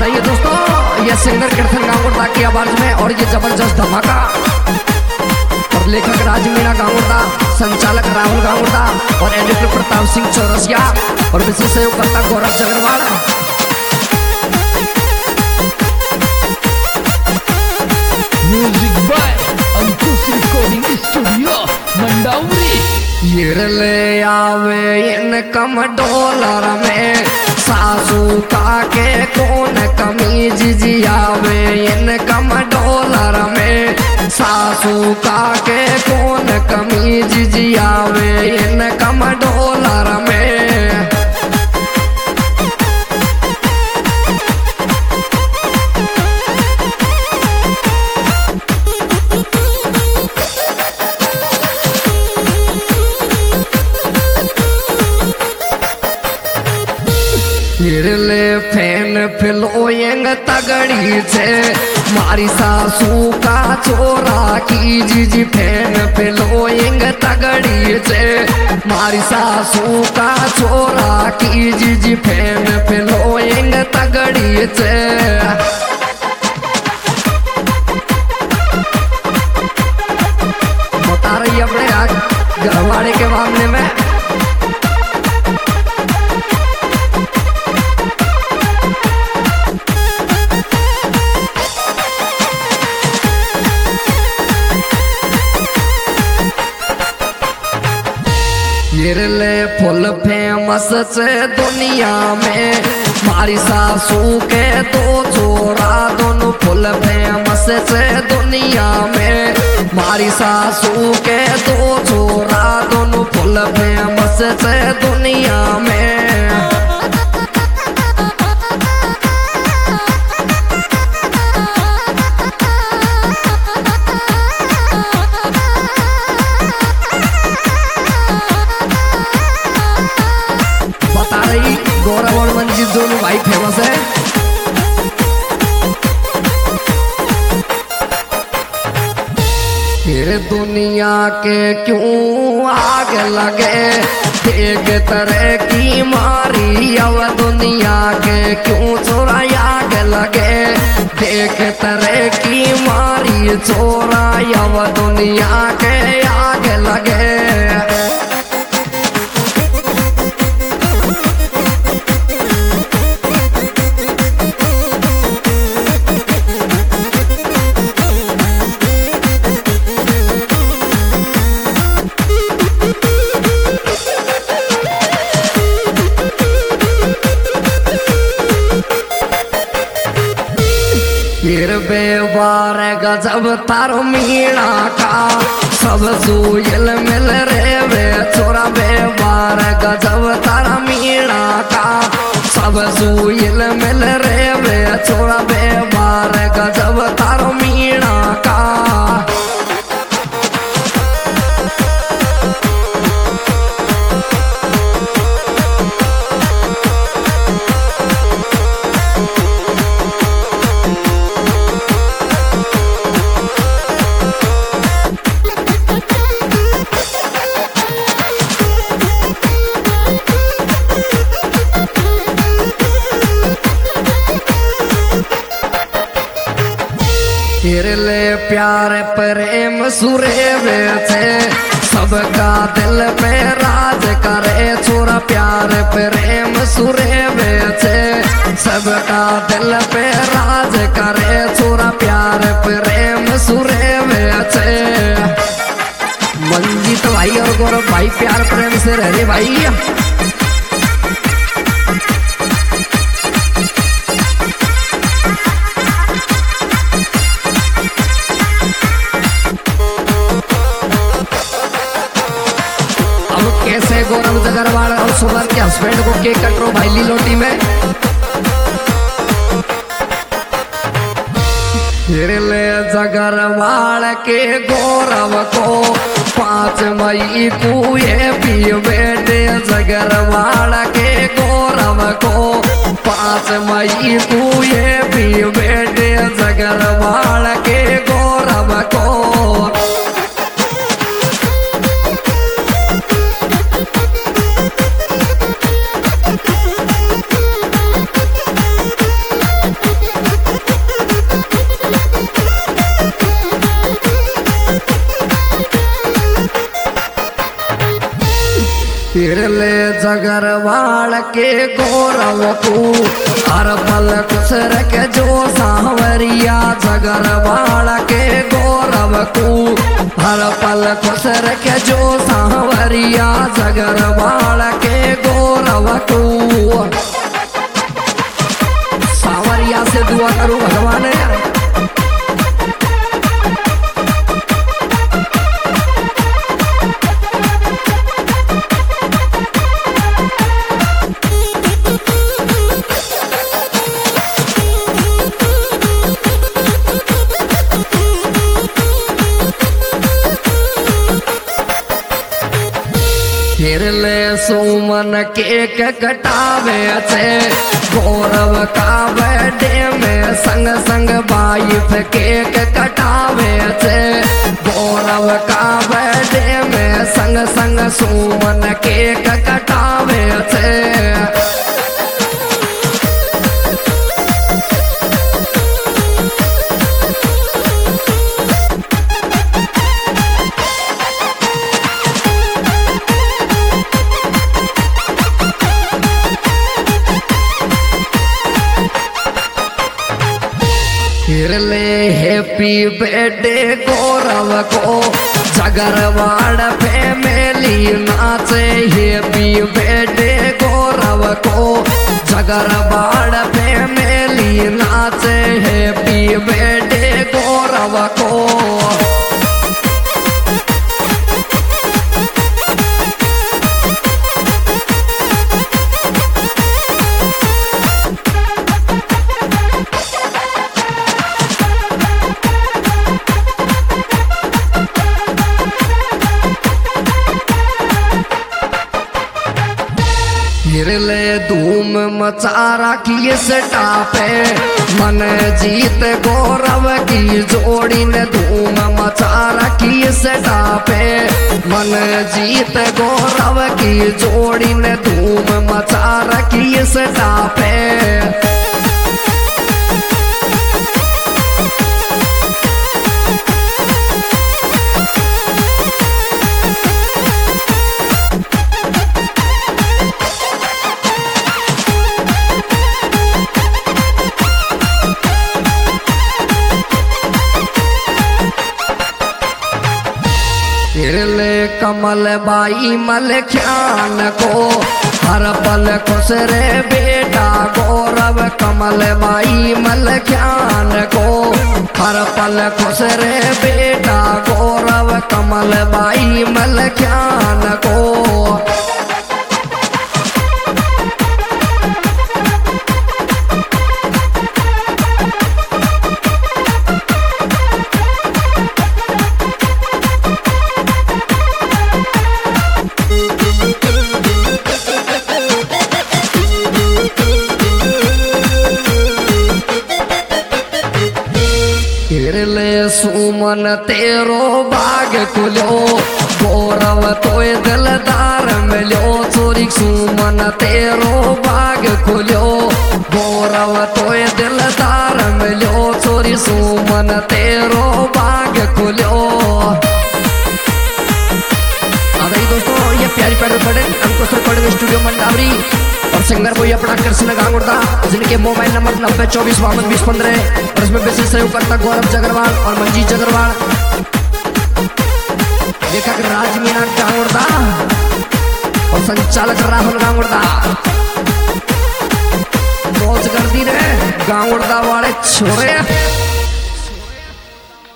बताइए दोस्तों, ये सिंगर कीर्तन गांगुर्दा की आवाज में और ये जबरदस्त धमाका। और लेखक राज मीणा गांगुर्दा, संचालक राहुल गांगुर्दा और एडिटर प्रताप सिंह चौरसिया और विशेष सहयोगकर्ता Gaurav Jagarwal. Music by Ankush recording studio Mandauri. ये ले आवे इनकम डॉलर में, सासू का के कौन कमीज जियावे इनकम डॉलर में, सासू का के कौन कमीज जियावे इनकम डॉलर में। ले फैन फिलोयंग तगड़ी छे, मारी सासू का चोरा की जी फैन फिलोयंग तगड़ी छे, मारी सासू का चोरा की जी फैन फिलोयंग तगड़ी छे। बता रही अपने घरवाड़े के मामले में। ले फुल फेमस से दुनिया में, मारी सासू के दो छोरा दोनों फुल फेमस से दुनिया में, मारी सासू के दो छोरा दोनों फुल फेमस से दुनिया में। गौरव और मंजीत दोनों भाई फेमस है। फिर दुनिया के क्यों आग लगे, एक तरह की मारी अब दुनिया के क्यों चोरा आग लगे, एक तरह की मारी चोरा अब दुनिया के आग लगे। फिर बेवार गजब तारो मीणा का, सब सुयल मिल रे वे छोरा बेवार गजब तारा मीणा का, सब सुयल मिल रे वे छोरा बेवार गजब तारो मीणा का। फिर ले प्यार प्रेम सुरेवे थे, सबका दिल पे राज करे छोरा प्यार प्रेम सुरेवे थे, सबका दिल पे राज करे छोरा प्यार प्रेम सुरेवे थे। मंजीत भाई और गौरव भाई प्यार प्रेम से रह रहे भाई। कैसे गौरव जगरवाल और सुमन के हस्बैंड को केक कट रो भाई लीलोटी में। ले जगरवाल के गौरव को 5 मई को ये भी बेटे, जगरवाल के गौरव को 5 मई को ये भी बेटे, जगरवाल के गौरव को। जगरवाड़ के गौरव को हर पल खुश रखे जो सांवरिया जगरवाड़ के गौरव को हर पल खुश रखे जो सांवरिया जगरवाड़ के गौरव को सांवरिया से दुआ करूं भगवान फिर ले सुमन केक कटावे से गौरव का बर्थडे में संग संग वाइफ केक कटावे से गौरव का बर्थडे में संग संग सुमन केक कटावे से फिर ले हैप्पी बर्थडे गौरव को जगरवाड़ फैमिली नाचे हैप्पी बर्थडे गौरव को जगरवाड़ फैमिली नाचे हैप्पी बर्थडे गौरव को फिर ले धूम मचा रखी स्टापे मन जीत गौरव की जोड़ी ने धूम मचा रखी स्टापे मन जीत गौरव की जोड़ी ने धूम मचा रखी स्टापे फिर ले कमल बाई मलख्यान को हर पल खुश रे बेटा गौरव कमल बाई मलख्यान को हर पल खुश रे बेटा गौरव कमल बाई मलख्यान को फिर ले सुमन तेरो बाग खुलो गौरव तोय दिलदार मिलो चोरी सुमन तेरो बाग खुलो गौरव तोय दिलदार मिलो चोरी सुमन तेरो बाग खुलो। दोस्तों ये प्यारी पैडल पड़े अंकुश रिकॉर्डिंग स्टूडियो मंडावरी और सिंगर भैया प्रोडक्टर कृष्ण गांगुर्दा जिनके मोबाइल नंबर 9024522015 और इसमें विशेष सहयोग करता गौरव जगरवाल और मंजीत जगरवाल लेखक राज मीना गांगुर्दा और संचालक राहुल गांगुर्दा मौज कर दी रे गांगुर्दा वाले छोरे।